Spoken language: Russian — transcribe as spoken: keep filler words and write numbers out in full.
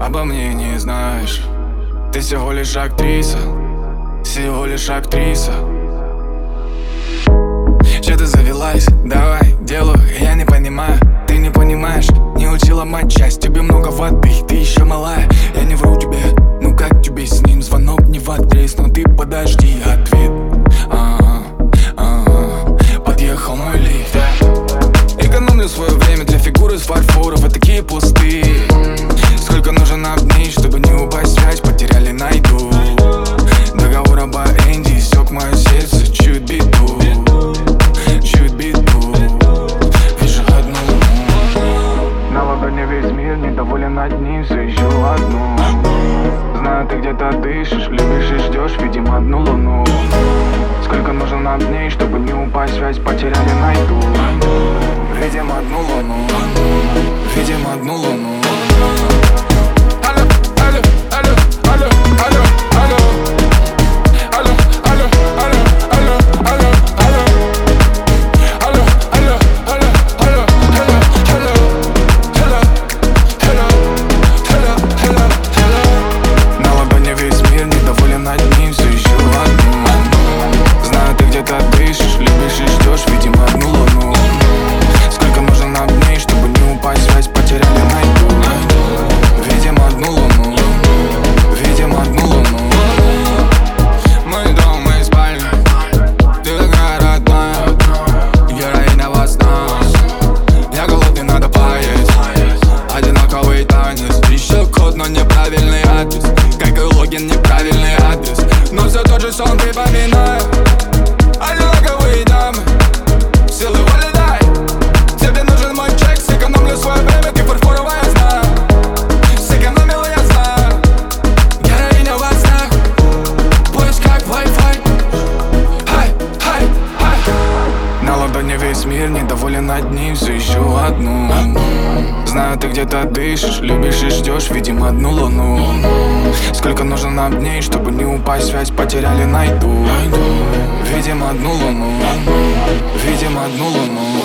обо мне не знаешь. Ты всего лишь актриса, всего лишь актриса. Че ты завелась? Давай, делаю, я не понимаю. Ты не понимаешь, не учила матчасть. Тебе много воды, ты еще малая. Я не вру тебе, ну как тебе с ним? Звонок не в адрес, но ты подожди ответ. Ага, ага, подъехал мой лифт. Экономлю свое время для фигуры из фарфора. Вы такие пустые. Сколько нужен обней, чтобы не упасть в связь, потеряли, найду. Договор об аренде иссек мое сердце, чуть беду, чуть беду. Вижу одну луну. На ладони весь мир, недоволен одним, все ищу одну. Знаю, ты где-то дышишь, любишь и ждешь, видим одну луну. Сколько нужен обней, чтобы не упасть в связь, потеряли, найду. Видим одну луну, видим одну луну. Как и логин, неправильный адрес, но все тот же сон припоминаю. Одинаковые дамы, силы воли дай. Тебе нужен мой чек, сэкономлю свое время. Ты фарфоровая, знаю, сэкономила, я знаю. Героиня во снах, поиск как Wi-Fi. Хай, хай, хай. На ладони весь мир, недоволен одним, все ищу одну. Знаю, ты где-то дышишь, любишь и ждешь, видим одну луну. Сколько нужно обней, чтобы не упасть в связь, потеряли, найду. Видим одну луну, видим одну луну.